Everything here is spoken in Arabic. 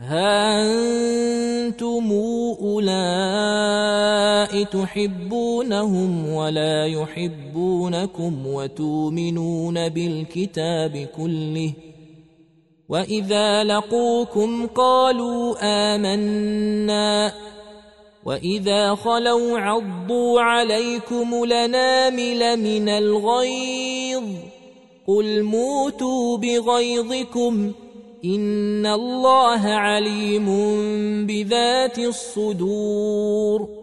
ها أنتم أولئك تحبونهم ولا يحبونكم وتؤمنون بالكتاب كله وإذا لقوكم قالوا آمنا وإذا خلوا عضوا عليكم الأنامل من الغيظ قل موتوا بغيظكم إن الله عليم بذات الصدور